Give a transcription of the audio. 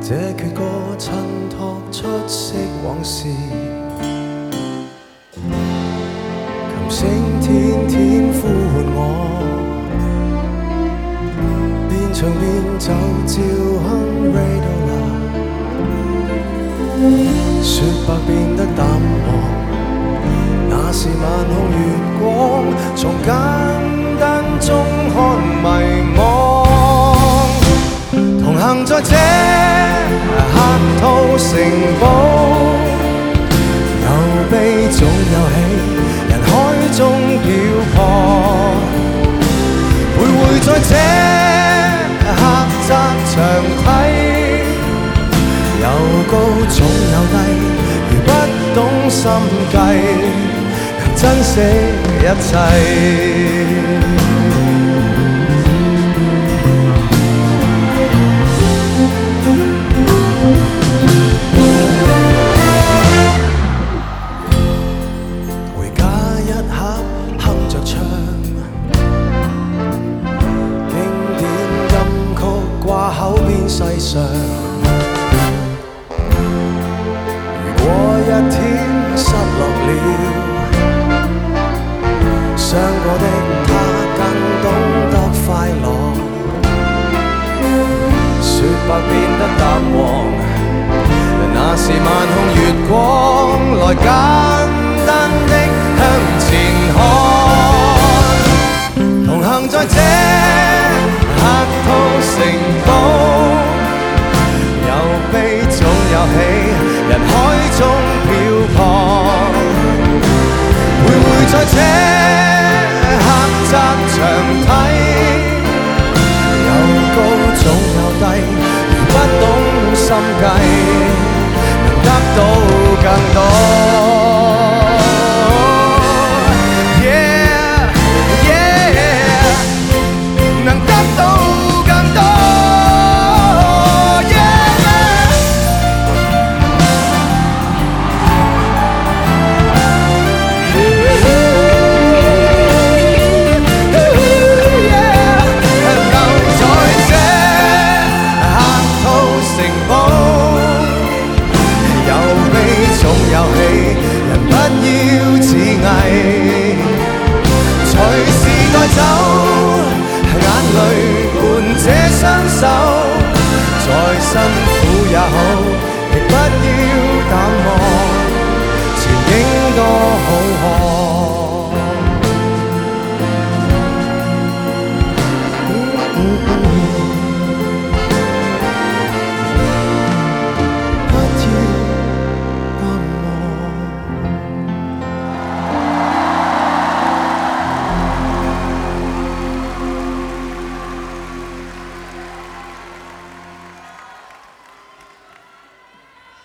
这阙歌衬托出色往事，琴声天天呼唤我，边唱边走照哼 Radiola， 雪白变得淡黄，那是晚空月光，从简单中看迷惘。同行在这客套城堡，有悲總有喜，人海中漂泊。徘徊在這狹窄長梯，有高總有低，如不懂心計，能珍惜一切。世上，如果一天失落了，傷過的他更懂得快樂。雪白變得淡黃，那是晚空月光，來簡單的向前看。同行在這客套城堡，悲總有喜，人海中漂泊。徘徊在這狹窄長梯，有高總有低，如不懂心計，能得到更多。